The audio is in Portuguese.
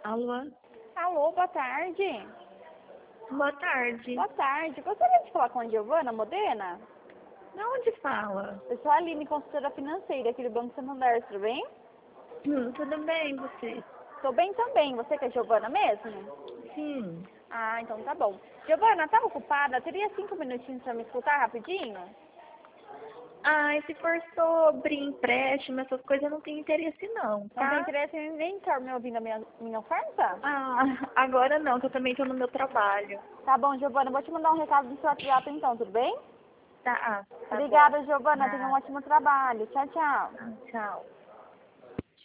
Alô? Alô, boa tarde. Boa tarde. Boa tarde. Gostaria de falar com a Giovana Modena? De onde fala? Eu sou a Aline, consultora financeira aqui do Banco Santander, tudo bem? Tudo bem, você? Tô bem também. Você que é Giovana mesmo? Sim. Ah, então tá bom. Giovana, tá ocupada? Teria 5 minutinhos pra me escutar rapidinho? Ah, e se for sobre empréstimo, essas coisas, eu não tenho interesse não, Não tem tá? interesse em nem estar me ouvindo a minha oferta? Ah, agora não, que eu também tô no meu trabalho. Tá bom, Giovana. Eu vou te mandar um recado no seu WhatsApp então, tudo bem? Tá, tá bom. Obrigada, Giovana. Tenha um Nada. ótimo trabalho. Tchau, tchau. Tchau.